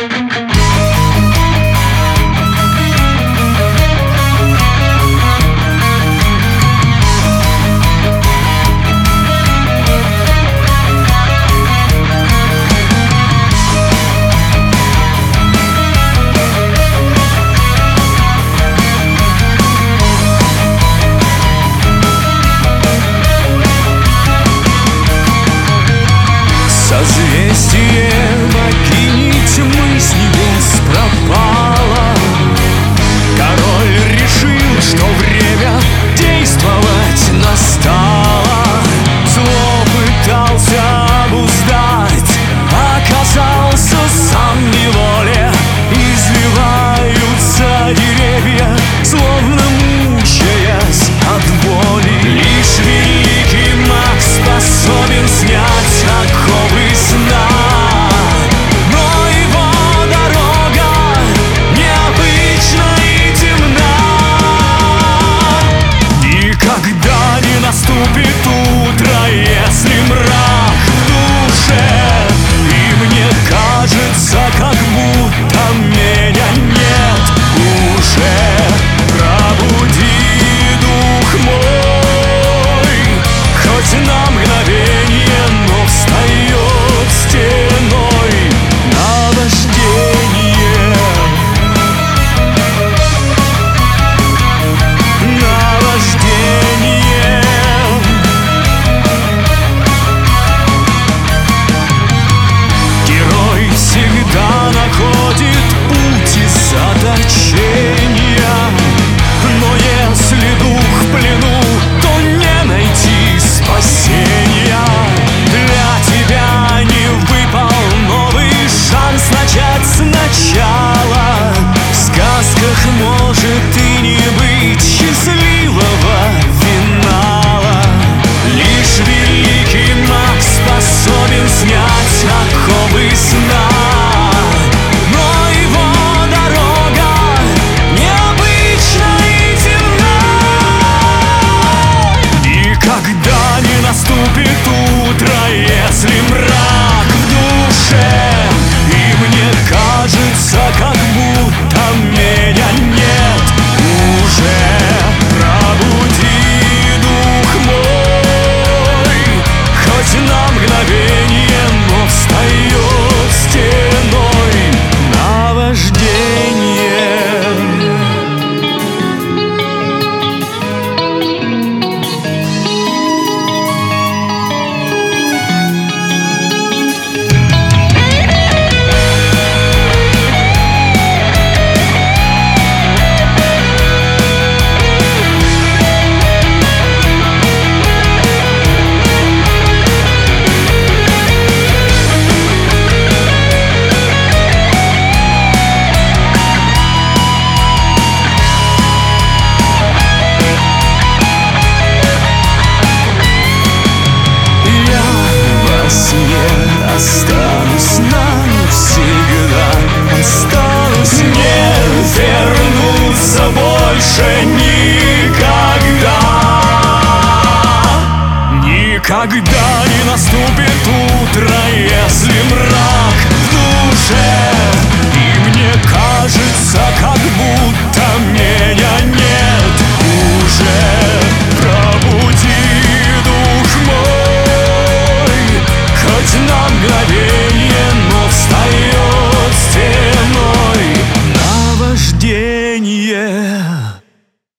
Созвездие богини тьмы с небес пропало. Король решил, что время действовать настало. Зло пытался обуздать, оказался сам в неволе. Извиваются деревья, словно мучаясь от боли. Лишь великий маг способен снять оковы сна, но его дорога необычна и темна. Никогда не наступит утро, если мрак в душе, и мне кажется, как будто меня нет уже. Пробуди дух мой, хоть на мгновение, но встает стеной наваждение. Наваждение. Герой всегда находит путь из заточения, но если дух в плену, то не найти спасения. Для тебя не выпал новый шанс начать сначала. В сказках может и не быть счастливого финала. Лишь великий маг способен снять оковы сна, но его дорога необычна и темна. Никогда не наступит утро, если мрак в душе, и мне кажется, как будто меня нет уже. Пробуди дух мой, хоть на мгновение, но встает стеной наваждение. Останусь навсегда, останусь, не вернуться больше никогда. Никогда не наступит утро, если мрак в душе, и мне кажется, как будто меня нет уже. Пробуди дух мой, хоть на мгновение, но встает стеной наваждение.